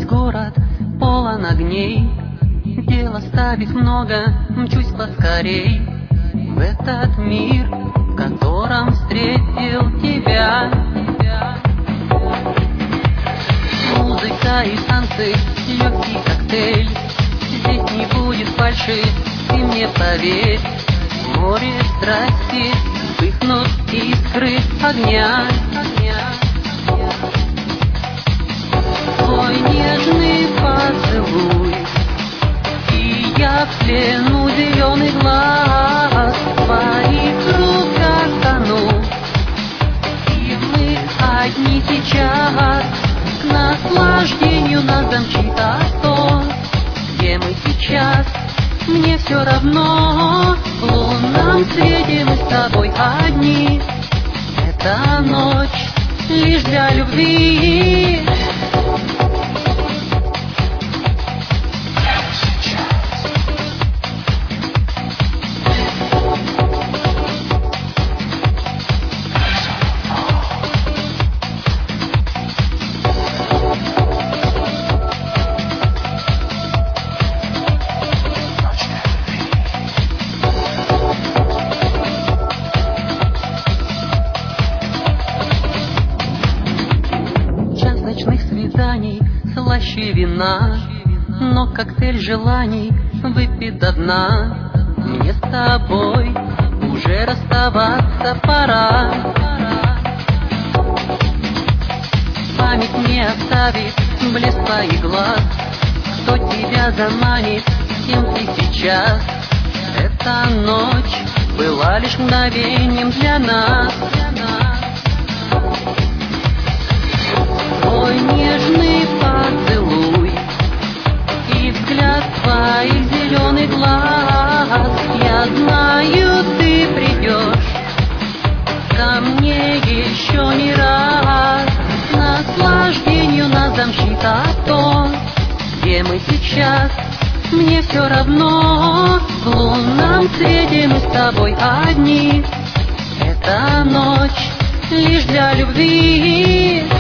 город полон огней, дел осталось много, мчусь поскорей в этот мир, в котором встретил тебя. Музыка и танцы, легкий коктейль, здесь не будет фальши, ты мне поверь. В море страсти вспыхнут искры огня. Твой нежный поцелуй, и я в плену зеленый глаз. В твоих руках тону, и мы одни сейчас. К наслаждению нас замчит сон. Где мы сейчас? Мне все равно. В лунном свете мы с тобой одни. Эта ночь лишь для любви. Ночных свиданий слаще вина, но коктейль желаний выпит до дна. Мне с тобой уже расставаться пора. Память не оставит блеск твоих глаз. Кто тебя заманит, кем ты сейчас? Эта ночь была лишь мгновением для нас. Твой нежный поцелуй и взгляд твоих зеленых глаз. Я знаю, ты придешь ко мне еще не раз. К наслаждению нас замчит сон. Где мы сейчас? Мне все равно. В лунном свете мы с тобой одни. Эта ночь лишь для любви.